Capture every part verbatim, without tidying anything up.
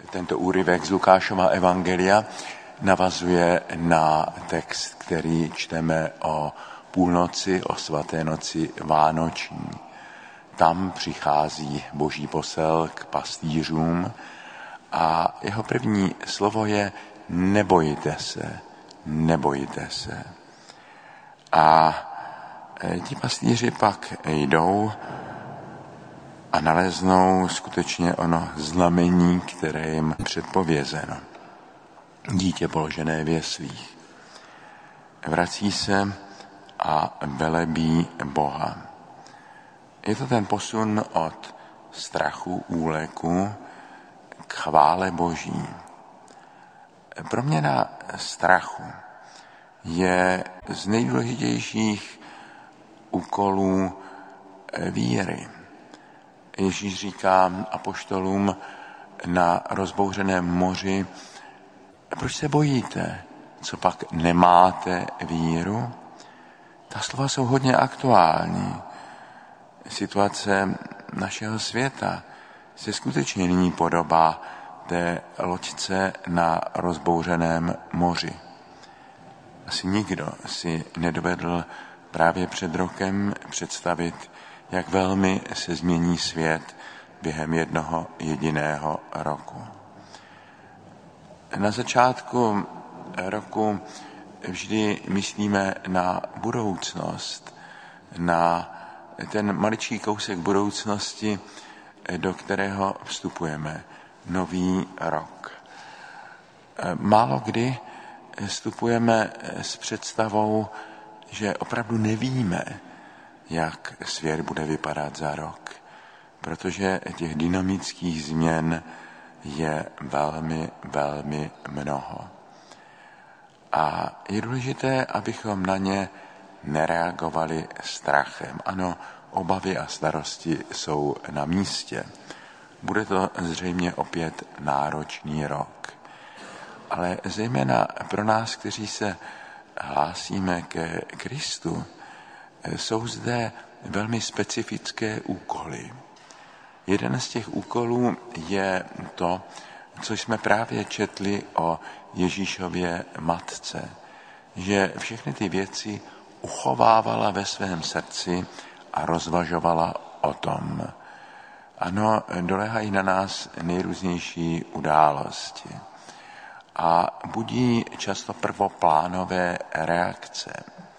Tento úryvek z Lukášova evangelia navazuje na text, který čteme o půlnoci, o svaté noci vánoční. Tam přichází boží posel k pastýřům a jeho první slovo je nebojte se, nebojte se. A ti pastýři pak jdou a naleznou skutečně ono znamení, které jim předpovězeno. Dítě položené v jeslích. Vrací se a velebí Boha. Je to ten posun od strachu, úleku k chvále Boží. Proměna strachu je z nejdůležitějších úkolů víry. Ježíš říká apoštolům na rozbouřeném moři, proč se bojíte, co pak nemáte víru? Ta slova jsou hodně aktuální. Situace našeho světa se skutečně nyní podobá té loďce na rozbouřeném moři. Asi nikdo si nedovedl právě před rokem představit, jak velmi se změní svět během jednoho jediného roku. Na začátku roku vždy myslíme na budoucnost, na ten maličký kousek budoucnosti, do kterého vstupujeme, nový rok. Málo kdy vstupujeme s představou, že opravdu nevíme, jak svět bude vypadat za rok, protože těch dynamických změn je velmi, velmi mnoho. A je důležité, abychom na ně nereagovali strachem. Ano, obavy a starosti jsou na místě. Bude to zřejmě opět náročný rok. Ale zejména pro nás, kteří se hlásíme ke Kristu, jsou zde velmi specifické úkoly. Jeden z těch úkolů je to, co jsme právě četli o Ježíšově matce, že všechny ty věci uchovávala ve svém srdci a rozvažovala o tom. Ano, doléhají na nás nejrůznější události a budí často prvoplánové reakce.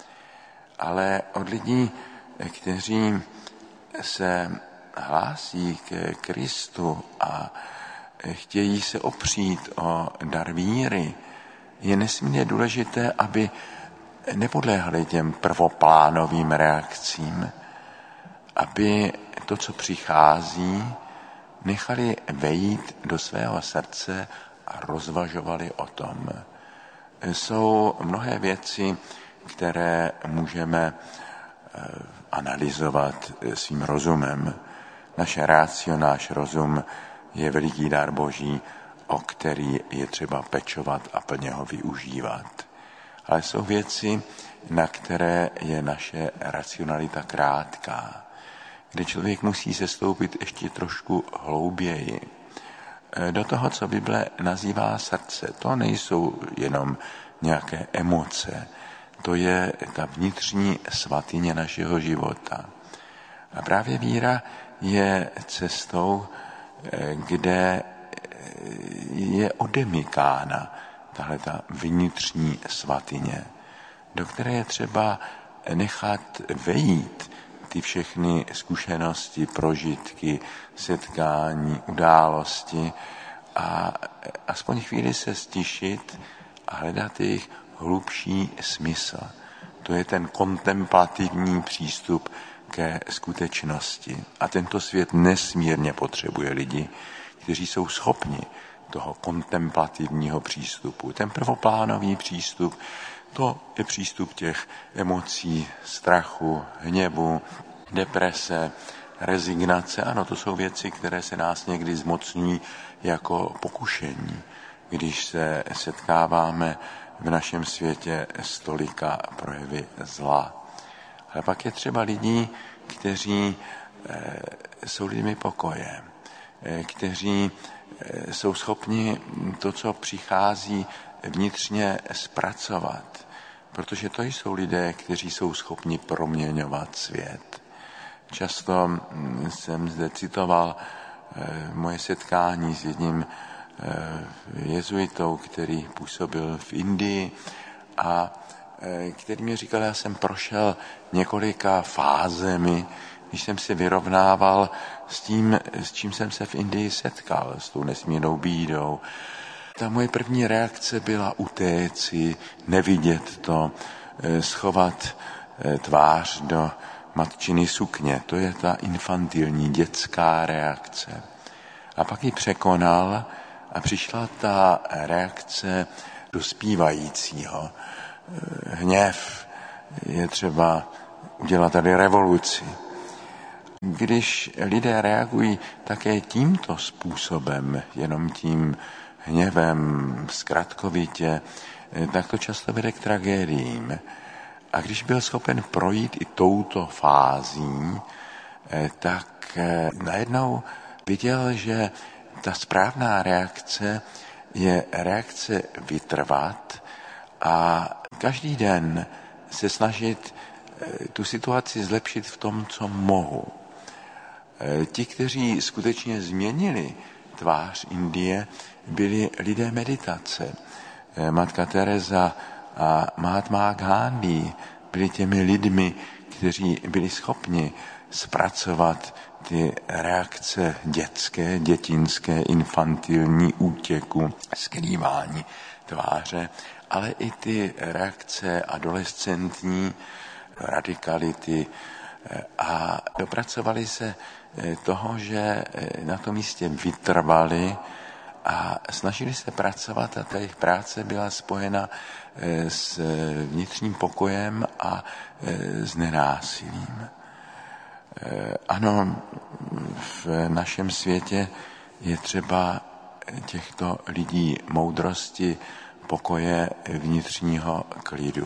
Ale od lidí, kteří se hlásí ke Kristu a chtějí se opřít o dar víry, je nesmírně důležité, aby nepodléhali těm prvoplánovým reakcím, aby to, co přichází, nechali vejít do svého srdce a rozvažovali o tom. Jsou mnohé věci, které můžeme analyzovat svým rozumem. Naše rácio, náš rozum je veliký dar Boží, o který je třeba pečovat a plně ho využívat. Ale jsou věci, na které je naše racionalita krátká, kde člověk musí se stoupit ještě trošku hlouběji. Do toho, co Bible nazývá srdce, to nejsou jenom nějaké emoce, to je ta vnitřní svatyně našeho života. A právě víra je cestou, kde je odemykána tahle ta vnitřní svatyně, do které je třeba nechat vejít ty všechny zkušenosti, prožitky, setkání, události a aspoň chvíli se stišit a hledat jejich hlubší smysl. To je ten kontemplativní přístup ke skutečnosti. A tento svět nesmírně potřebuje lidi, kteří jsou schopni toho kontemplativního přístupu. Ten prvoplánový přístup, to je přístup těch emocí, strachu, hněvu, deprese, rezignace. Ano, to jsou věci, které se nás někdy zmocňují jako pokušení, když se setkáváme v našem světě s tolika projevy zla. Ale pak je třeba lidí, kteří e, jsou lidmi pokoje, e, kteří jsou schopni to, co přichází, vnitřně zpracovat, protože to jsou lidé, kteří jsou schopni proměňovat svět. Často jsem zde citoval moje setkání s jedním jezuitou, který působil v Indii a který mi říkal, já jsem prošel několika fázemi, když jsem se vyrovnával s tím, s čím jsem se v Indii setkal, s tou nesmírnou bídou. Ta moje první reakce byla utéci, nevidět to, schovat tvář do matčiny sukně. To je ta infantilní dětská reakce. A pak ji překonal a přišla ta reakce dospívajícího. Hněv, je třeba udělat tady revoluci. Když lidé reagují také tímto způsobem, jenom tím hněvem, zkratkovitě, tak to často vede k tragédiím. A když byl schopen projít i touto fází, tak najednou viděl, že ta správná reakce je reakce vytrvat a každý den se snažit tu situaci zlepšit v tom, co mohu. Ti, kteří skutečně změnili tvář Indie, byli lidé meditace. Matka Teresa a Mahatma Gandhi byli těmi lidmi, kteří byli schopni zpracovat ty reakce dětské, dětinské, infantilní útěku, skrývání tváře, ale i ty reakce adolescentní, radikality a dopracovali se toho, že na tom místě vytrvali a snažili se pracovat a ta jejich práce byla spojena s vnitřním pokojem a s nenásilím. Ano, v našem světě je třeba těchto lidí moudrosti, pokoje, vnitřního klidu.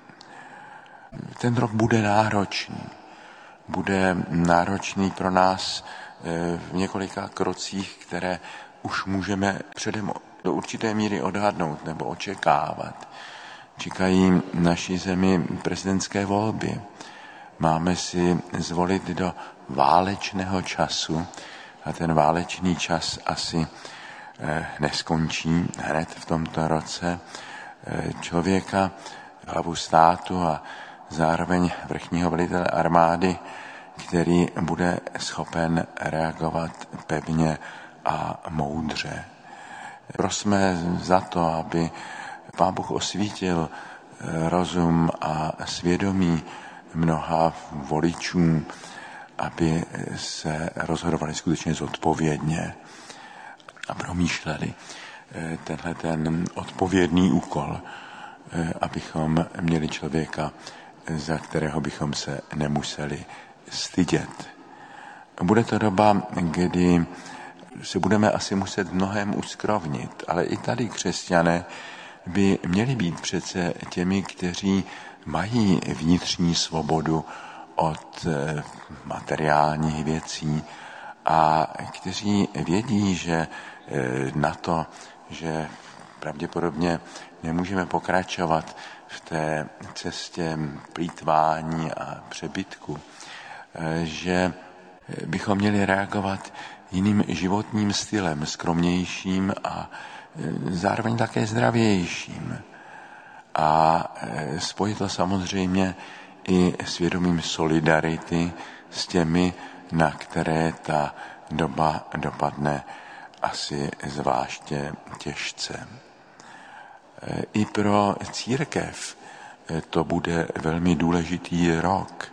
Ten rok bude náročný. Bude náročný pro nás v několika krocích, které už můžeme předem do určité míry odhadnout nebo očekávat. Čekají naší zemi prezidentské volby. Máme si zvolit do válečného času a ten válečný čas asi neskončí hned v tomto roce. Člověka, hlavu státu a zároveň vrchního velitele armády, který bude schopen reagovat pevně a moudře. Prosme za to, aby Pán Bůh osvítil rozum a svědomí mnoha voličům, aby se rozhodovali skutečně zodpovědně a promýšleli tenhle ten odpovědný úkol, abychom měli člověka, za kterého bychom se nemuseli stydět. Bude to doba, kdy se budeme asi muset v mnohém uskrovnit, ale i tady křesťané by měli být přece těmi, kteří mají vnitřní svobodu od materiálních věcí a kteří vědí, že na to, že pravděpodobně nemůžeme pokračovat v té cestě plýtvání a přebytku, že bychom měli reagovat jiným životním stylem, skromnějším a zároveň také zdravějším. A spojit to samozřejmě i svědomím solidarity s těmi, na které ta doba dopadne asi zvláště těžce. I pro církev to bude velmi důležitý rok.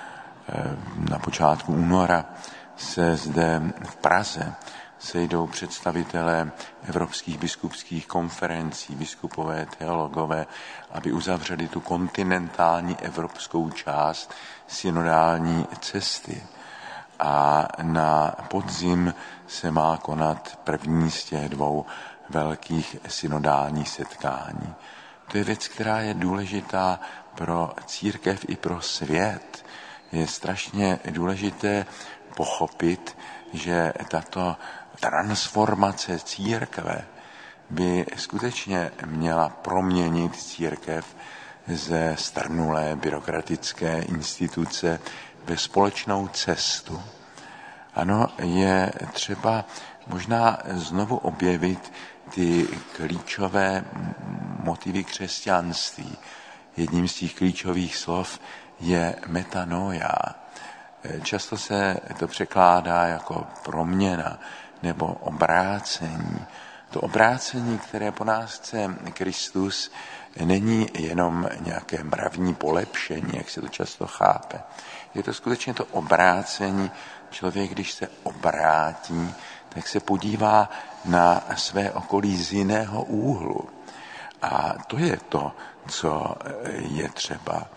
Na počátku února se zde v Praze sejdou představitelé evropských biskupských konferencí, biskupové, teologové, aby uzavřeli tu kontinentální evropskou část synodální cesty. A na podzim se má konat první z těch dvou velkých synodálních setkání. To je věc, která je důležitá pro církev i pro svět. Je strašně důležité pochopit, že tato transformace církve by skutečně měla proměnit církev ze strnulé byrokratické instituce ve společnou cestu. Ano, je třeba možná znovu objevit ty klíčové motivy křesťanství. Jedním z těch klíčových slov je metanoia. Často se to překládá jako proměna nebo obrácení. To obrácení, které po nás chce Kristus, není jenom nějaké mravní polepšení, jak se to často chápe. Je to skutečně to obrácení. Člověk, když se obrátí, tak se podívá na své okolí z jiného úhlu. A to je to, co je třeba.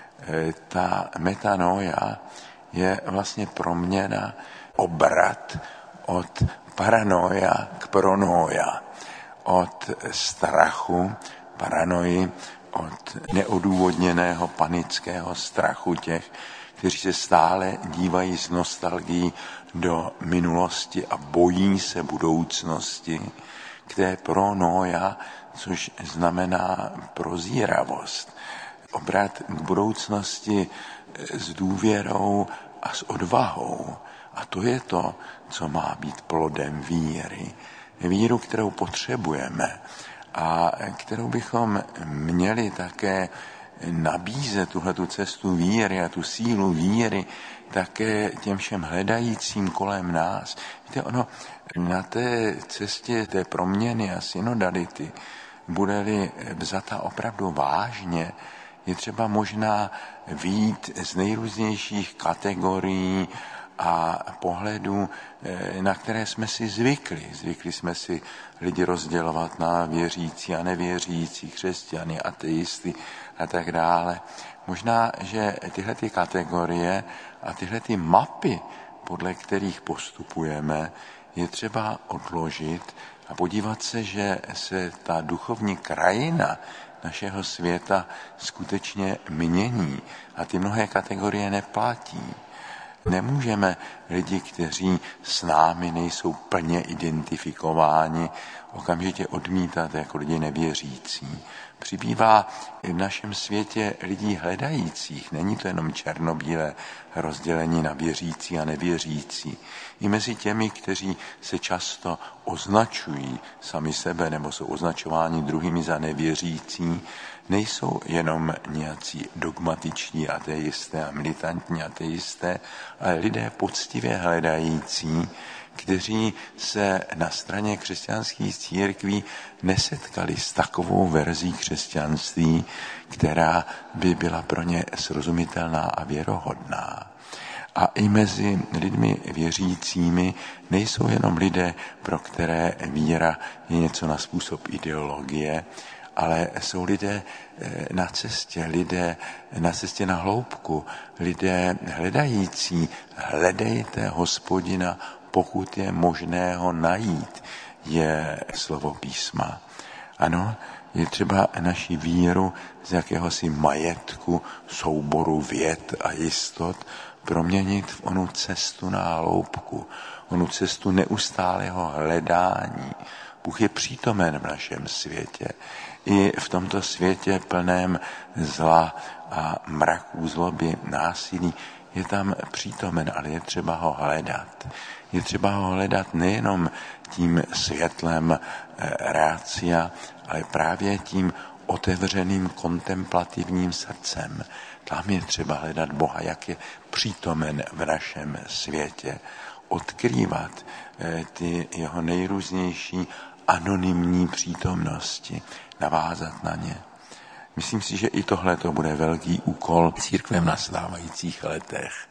Ta metanoia je vlastně proměna, obrat od paranoia k pronoia, od strachu, paranoji, od neodůvodněného panického strachu těch, kteří se stále dívají s nostalgií do minulosti a bojí se budoucnosti, k té pronoia, což znamená prozíravost. Obrat k budoucnosti s důvěrou a s odvahou. A to je to, co má být plodem víry. Víru, kterou potřebujeme a kterou bychom měli také nabízet, tuhletu cestu víry a tu sílu víry také těm všem hledajícím kolem nás. Víte, ono na té cestě té proměny a synodality, bude-li vzata opravdu vážně, je třeba možná vyjít z nejrůznějších kategorií a pohledů, na které jsme si zvykli. Zvykli jsme si lidi rozdělovat na věřící a nevěřící, křesťany, ateisty a tak dále. Možná, že tyhle ty kategorie a tyhle ty mapy, podle kterých postupujeme, je třeba odložit a podívat se, že se ta duchovní krajina našeho světa skutečně mění a ty mnohé kategorie neplatí. Nemůžeme lidi, kteří s námi nejsou plně identifikováni, okamžitě odmítat jako lidi nevěřící. Přibývá v našem světě lidí hledajících. Není to jenom černobílé rozdělení na věřící a nevěřící. I mezi těmi, kteří se často označují sami sebe nebo jsou označováni druhými za nevěřící, nejsou jenom nějací dogmatiční ateisté a militantní ateisté, ale lidé poctivě hledající, kteří se na straně křesťanských církví nesetkali s takovou verzí křesťanství, která by byla pro ně srozumitelná a věrohodná. A i mezi lidmi věřícími nejsou jenom lidé, pro které víra je něco na způsob ideologie, ale jsou lidé na cestě, lidé na cestě na hloubku, lidé hledající. Hledejte Hospodina, pokud je možné ho najít, je slovo písma. Ano, je třeba naši víru z jakéhosi majetku, souboru věd a jistot proměnit v onu cestu na hloubku, onu cestu neustálého hledání. Bůh je přítomen v našem světě. I v tomto světě plném zla a mraků, zloby, násilí je tam přítomen, ale je třeba ho hledat. Je třeba ho hledat nejenom tím světlem rácia, ale právě tím otevřeným kontemplativním srdcem. Tam je třeba hledat Boha, jak je přítomen v našem světě. Odkrývat ty jeho nejrůznější anonymní přítomnosti, navázat na ně. Myslím si, že i tohle to bude velký úkol církve v nastávajících letech.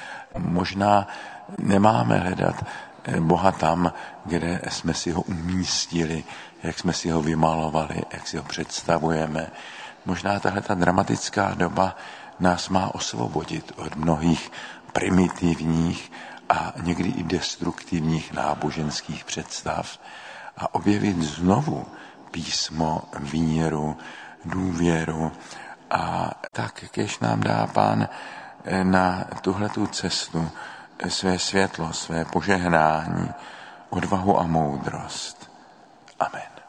Možná nemáme hledat Boha tam, kde jsme si ho umístili, jak jsme si ho vymalovali, jak si ho představujeme. Možná tahle ta dramatická doba nás má osvobodit od mnohých primitivních a někdy i destruktivních náboženských představ a objevit znovu písmo, víru, důvěru a tak, kež nám dá Pán na tuhletu cestu své světlo, své požehnání, odvahu a moudrost. Amen.